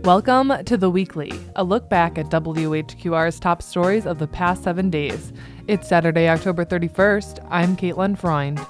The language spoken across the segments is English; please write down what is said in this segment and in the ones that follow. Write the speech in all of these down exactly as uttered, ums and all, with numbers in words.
Welcome to The Weekly, a look back at W H Q R's top stories of the past seven days. It's Saturday, October thirty-first. I'm Caitlin Freund.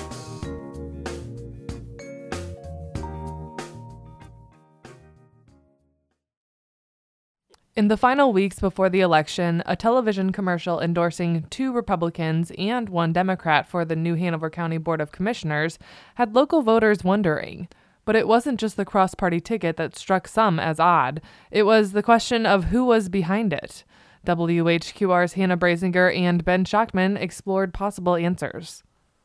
In the final weeks before the election, a television commercial endorsing two Republicans and one Democrat for the New Hanover County Board of Commissioners had local voters wondering. But it wasn't just the cross-party ticket that struck some as odd. It was the question of who was behind it. W H Q R's Hannah Brazinger and Ben Schachtman explored possible answers.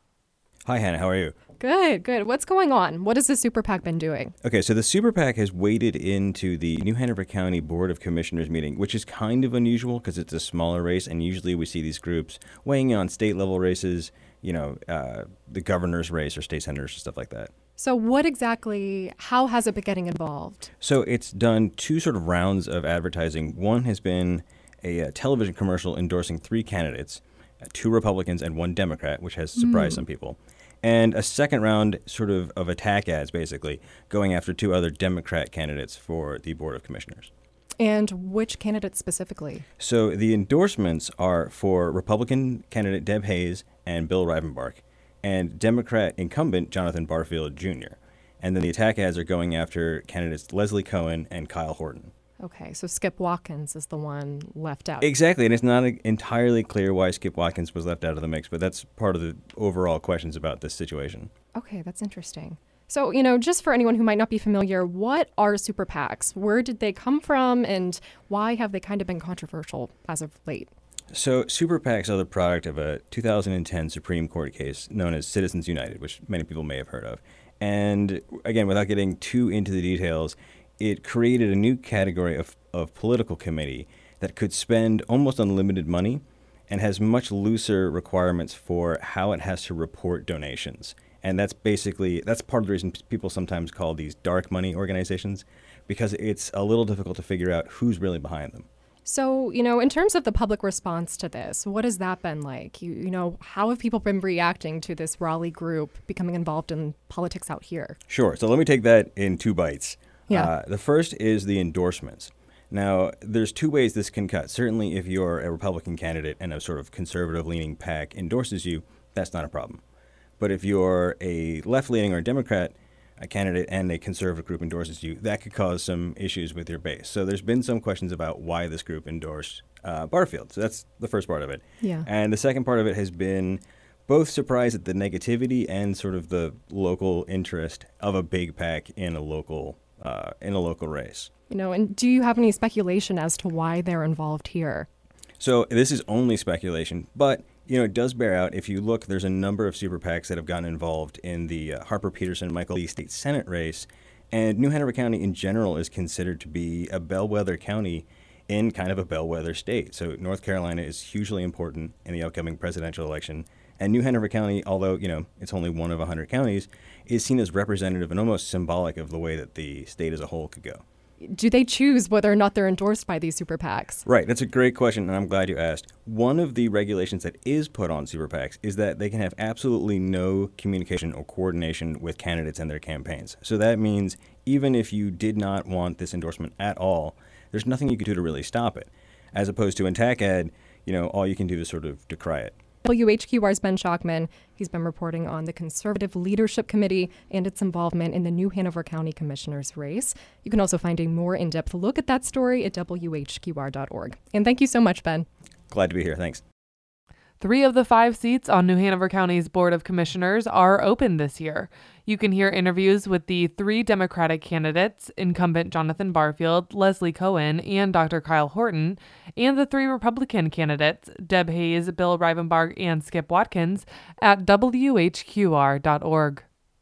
Hi, Hannah. How are you? Good, good. What's going on? What has the Super PAC been doing? Okay, so the Super PAC has waded into the New Hanover County Board of Commissioners meeting, which is kind of unusual because it's a smaller race, and usually we see these groups weighing in on state-level races, you know, uh, the governor's race or state senators and stuff like that. So what exactly, how has it been getting involved? So it's done two sort of rounds of advertising. One has been a, a television commercial endorsing three candidates, uh, two Republicans and one Democrat, which has surprised mm. some people. And a second round sort of, of attack ads, basically, going after two other Democrat candidates for the Board of Commissioners. And which candidates specifically? So the endorsements are for Republican candidate Deb Hayes and Bill Rivenbark, and Democrat incumbent Jonathan Barfield Junior And then the attack ads are going after candidates Leslie Cohen and Kyle Horton. Okay, so Skip Watkins is the one left out. Exactly, and it's not entirely clear why Skip Watkins was left out of the mix, but that's part of the overall questions about this situation. Okay, that's interesting. So, you know, just for anyone who might not be familiar, what are Super PACs? Where did they come from, and why have they kind of been controversial as of late? So Super PACs are the product of a two thousand ten Supreme Court case known as Citizens United, which many people may have heard of. And again, without getting too into the details, it created a new category of, of political committee that could spend almost unlimited money and has much looser requirements for how it has to report donations. And that's basically, that's part of the reason people sometimes call these dark money organizations, because it's a little difficult to figure out who's really behind them. So, you know, in terms of the public response to this, what has that been like? You, you know, how have people been reacting to this Raleigh group becoming involved in politics out here? Sure. So let me take that in two bites. Yeah. Uh, the first is the endorsements. Now, there's two ways this can cut. Certainly, if you're a Republican candidate and a sort of conservative-leaning PAC endorses you, that's not a problem. But if you're a left-leaning or Democrat a candidate and a conservative group endorses you, that could cause some issues with your base. So there's been some questions about why this group endorsed uh, Barfield. So that's the first part of it. Yeah. And the second part of it has been both surprise at the negativity and sort of the local interest of a big PAC in a local uh, in a local race. You know, and do you have any speculation as to why they're involved here? So this is only speculation, but you know, it does bear out. If you look, there's a number of Super PACs that have gotten involved in the uh, Harper Peterson, Michael Lee State Senate race, and New Hanover County in general is considered to be a bellwether county in kind of a bellwether state. So North Carolina is hugely important in the upcoming presidential election, and New Hanover County, although, you know, it's only one of one hundred counties, is seen as representative and almost symbolic of the way that the state as a whole could go. Do they choose whether or not they're endorsed by these Super PACs? Right. That's a great question, and I'm glad you asked. One of the regulations that is put on Super PACs is that they can have absolutely no communication or coordination with candidates and their campaigns. So that means even if you did not want this endorsement at all, there's nothing you could do to really stop it. As opposed to an attack ad, you know, all you can do is sort of decry it. W H Q R's Ben Schachtman, he's been reporting on the Conservative Leadership Committee and its involvement in the New Hanover County Commissioner's race. You can also find a more in-depth look at that story at W H Q R dot org. And thank you so much, Ben. Glad to be here. Thanks. Three of the five seats on New Hanover County's Board of Commissioners are open this year. You can hear interviews with the three Democratic candidates, incumbent Jonathan Barfield, Leslie Cohen, and Doctor Kyle Horton, and the three Republican candidates, Deb Hayes, Bill Rivenbark, and Skip Watkins, at W H Q R dot org.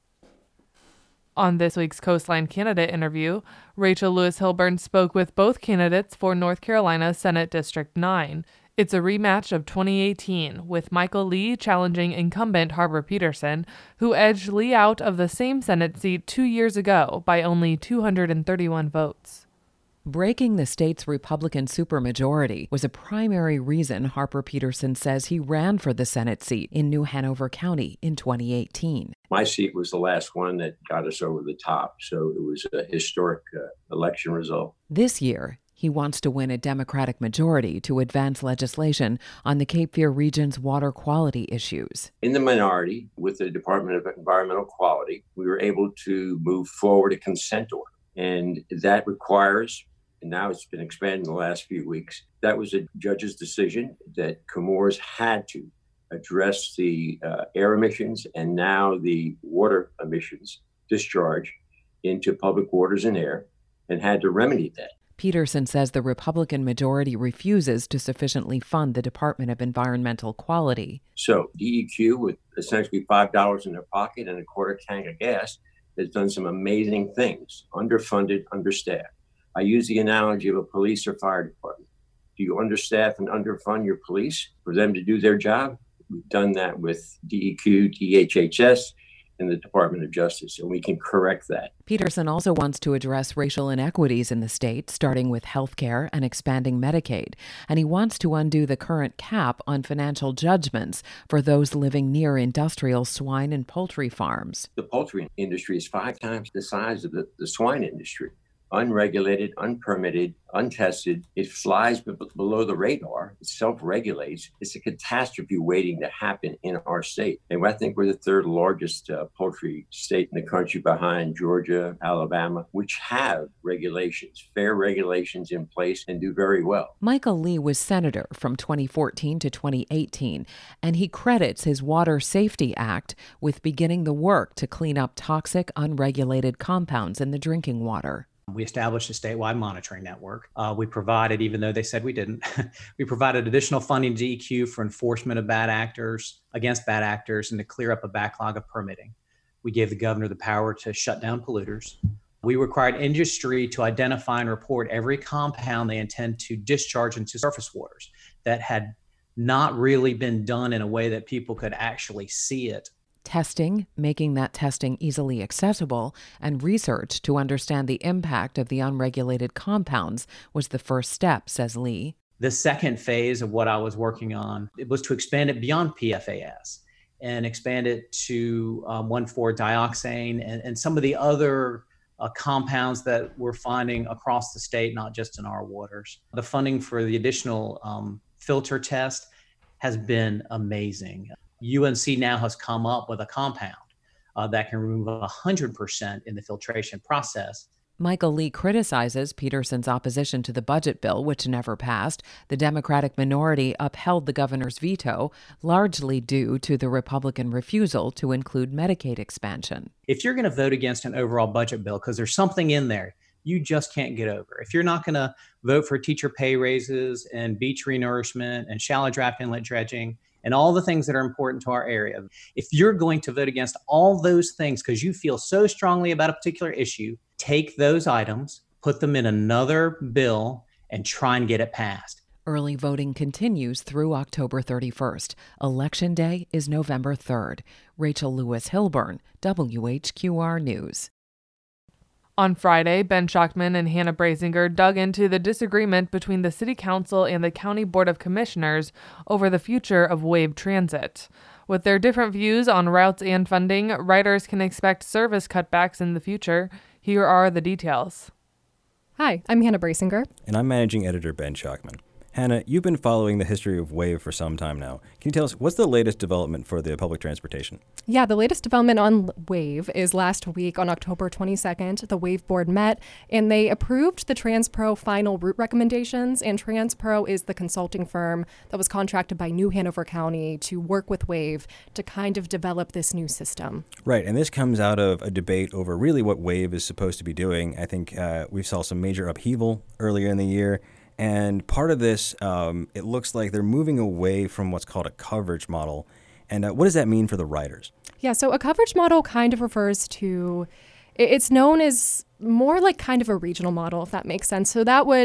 On this week's Coastline candidate interview, Rachel Lewis Hilburn spoke with both candidates for North Carolina Senate District nine. It's a rematch of twenty eighteen, with Michael Lee challenging incumbent Harper Peterson, who edged Lee out of the same Senate seat two years ago by only two hundred thirty-one votes. Breaking the state's Republican supermajority was a primary reason Harper Peterson says he ran for the Senate seat in New Hanover County in twenty eighteen. My seat was the last one that got us over the top, so it was a historic uh, election result. This year, he wants to win a Democratic majority to advance legislation on the Cape Fear region's water quality issues. In the minority, with the Department of Environmental Quality, we were able to move forward a consent order, and that requires, and now it's been expanded in the last few weeks, that was a judge's decision that Chemours had to address the uh, air emissions and now the water emissions discharge into public waters and air, and had to remedy that. Peterson says the Republican majority refuses to sufficiently fund the Department of Environmental Quality. So D E Q, with essentially five dollars in their pocket and a quarter tank of gas, has done some amazing things, underfunded, understaffed. I use the analogy of a police or fire department. Do you understaff and underfund your police for them to do their job? We've done that with D E Q, D H H S, and the Department of Justice, and we can correct that. Peterson also wants to address racial inequities in the state, starting with health care and expanding Medicaid. And he wants to undo the current cap on financial judgments for those living near industrial swine and poultry farms. The poultry industry is five times the size of the, the swine industry. Unregulated, unpermitted, untested. It flies b- below the radar. It self-regulates. It's a catastrophe waiting to happen in our state. And I think we're the third largest uh, poultry state in the country, behind Georgia, Alabama, which have regulations, fair regulations in place, and do very well. Michael Lee was senator from twenty fourteen to twenty eighteen, and he credits his Water Safety Act with beginning the work to clean up toxic, unregulated compounds in the drinking water. We established a statewide monitoring network. Uh, we provided, even though they said we didn't, we provided additional funding to D E Q for enforcement of bad actors, against bad actors, and to clear up a backlog of permitting. We gave the governor the power to shut down polluters. We required industry to identify and report every compound they intend to discharge into surface waters that had not really been done in a way that people could actually see it. Testing, making that testing easily accessible, and research to understand the impact of the unregulated compounds was the first step, says Lee. The second phase of what I was working on, it was to expand it beyond P F A S and expand it to um, one four dioxane and, and some of the other uh, compounds that we're finding across the state, not just in our waters. The funding for the additional um, filter test has been amazing. U N C now has come up with a compound uh, that can remove one hundred percent in the filtration process. Michael Lee criticizes Peterson's opposition to the budget bill, which never passed. The Democratic minority upheld the governor's veto, largely due to the Republican refusal to include Medicaid expansion. If you're going to vote against an overall budget bill because there's something in there you just can't get over, if you're not going to vote for teacher pay raises and beach renourishment and shallow draft inlet dredging, and all the things that are important to our area. If you're going to vote against all those things because you feel so strongly about a particular issue, take those items, put them in another bill, and try and get it passed. Early voting continues through October thirty-first. Election Day is November third. Rachel Lewis Hilburn, W H Q R News. On Friday, Ben Schachtman and Hannah Brasinger dug into the disagreement between the City Council and the County Board of Commissioners over the future of Wave Transit. With their different views on routes and funding, riders can expect service cutbacks in the future. Here are the details. Hi, I'm Hannah Brasinger. And I'm managing editor Ben Schachtman. Hannah, you've been following the history of WAVE for some time now. Can you tell us, what's the latest development for the public transportation? Yeah, the latest development on WAVE is last week on October twenty-second. The WAVE board met and they approved the TransPro final route recommendations. And TransPro is the consulting firm that was contracted by New Hanover County to work with WAVE to kind of develop this new system. Right, and this comes out of a debate over really what WAVE is supposed to be doing. I think uh, we saw some major upheaval earlier in the year. And part of this, um, it looks like they're moving away from what's called a coverage model. And uh, what does that mean for the riders? Yeah, so a coverage model kind of refers to, it's known as more like kind of a regional model, if that makes sense. So that would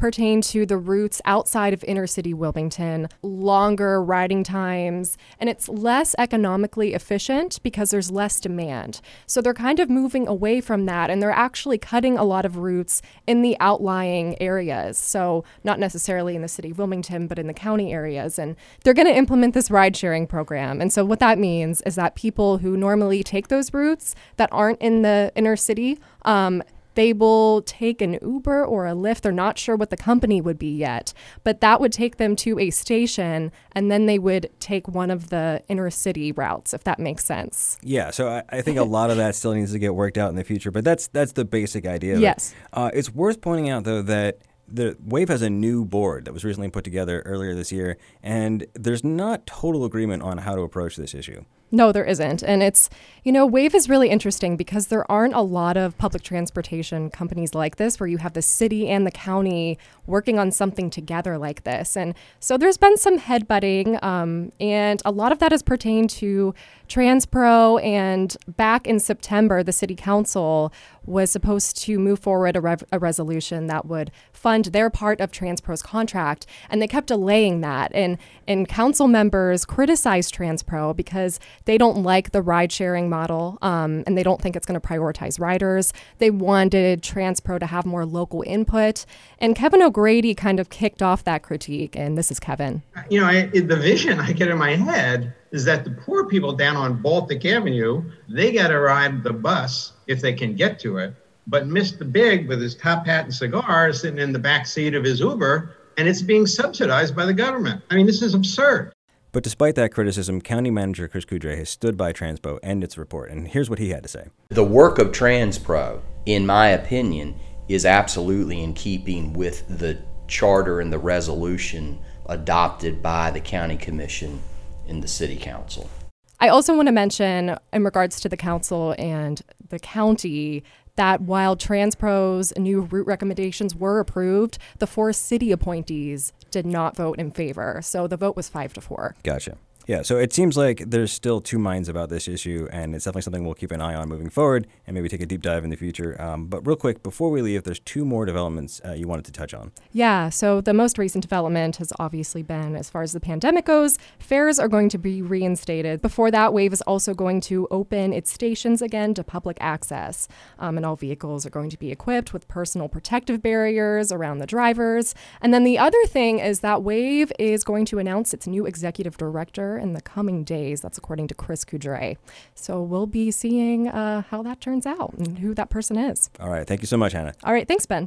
pertain to the routes outside of inner city Wilmington, longer riding times, and it's less economically efficient because there's less demand. So they're kind of moving away from that, and they're actually cutting a lot of routes in the outlying areas. So not necessarily in the city of Wilmington, but in the county areas. And they're going to implement this ride sharing program. And so what that means is that people who normally take those routes that aren't in the inner city, um, they will take an Uber or a Lyft. They're not sure what the company would be yet, but that would take them to a station, and then they would take one of the inner city routes, if that makes sense. Yeah, so I, I think a lot of that still needs to get worked out in the future, but that's that's the basic idea of yes. it. Uh, it's worth pointing out, though, that the WAVE has a new board that was recently put together earlier this year, and there's not total agreement on how to approach this issue. No, there isn't. And it's, you know, WAVE is really interesting because there aren't a lot of public transportation companies like this where you have the city and the county working on something together like this. And so there's been some headbutting, um, and a lot of that has pertained to TransPro. And back in September, the city council was supposed to move forward a, rev- a resolution that would fund their part of TransPro's contract. And they kept delaying that. And, and council members criticized TransPro because they don't like the ride sharing model, um, and they don't think it's going to prioritize riders. They wanted TransPro to have more local input. And Kevin O'Grady kind of kicked off that critique. And this is Kevin. You know, I, the vision I get in my head is that the poor people down on Baltic Avenue, they got to ride the bus if they can get to it. But Mister Big, with his top hat and cigar, is sitting in the back seat of his Uber, and it's being subsidized by the government. I mean, this is absurd. But despite that criticism, County Manager Chris Coudray has stood by TransPro and its report, and here's what he had to say. The work of TransPro, in my opinion, is absolutely in keeping with the charter and the resolution adopted by the County Commission and the City Council. I also want to mention, in regards to the council and the county, that while TransPro's new route recommendations were approved, the four city appointees did not vote in favor. So the vote was five to four. Gotcha. Yeah, so it seems like there's still two minds about this issue, and it's definitely something we'll keep an eye on moving forward and maybe take a deep dive in the future. Um, but real quick, before we leave, there's two more developments uh, you wanted to touch on. Yeah, so the most recent development has obviously been, as far as the pandemic goes, fares are going to be reinstated. Before that, WAVE is also going to open its stations again to public access, um, and all vehicles are going to be equipped with personal protective barriers around the drivers. And then the other thing is that WAVE is going to announce its new executive director in the coming days. That's according to Chris Coudray. So we'll be seeing uh, how that turns out and who that person is. All right. Thank you so much, Hannah. All right. Thanks, Ben.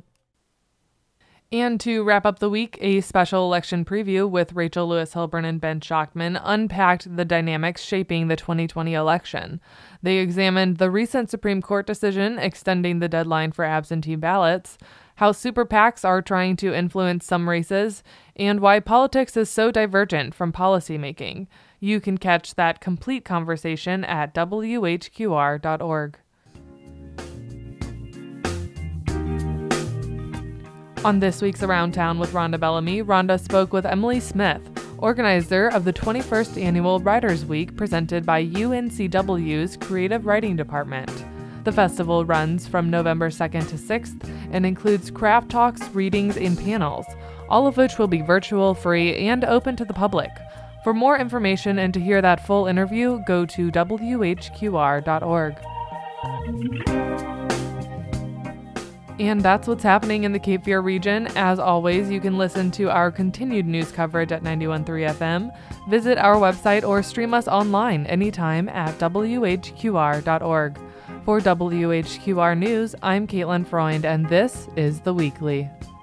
And to wrap up the week, a special election preview with Rachel Lewis Hilburn and Ben Schachtman unpacked the dynamics shaping the twenty twenty election. They examined the recent Supreme Court decision extending the deadline for absentee ballots, how super PACs are trying to influence some races, and why politics is so divergent from policymaking. You can catch that complete conversation at W H Q R dot org. On this week's Around Town with Rhonda Bellamy, Rhonda spoke with Emily Smith, organizer of the twenty-first Annual Writers' Week presented by U N C W's Creative Writing Department. The festival runs from November second to sixth and includes craft talks, readings, and panels, all of which will be virtual, free, and open to the public. For more information and to hear that full interview, go to W H Q R dot org. And that's what's happening in the Cape Fear region. As always, you can listen to our continued news coverage at ninety-one point three F M, visit our website, or stream us online anytime at W H Q R dot org. For W H Q R News, I'm Caitlin Freund, and this is The Weekly.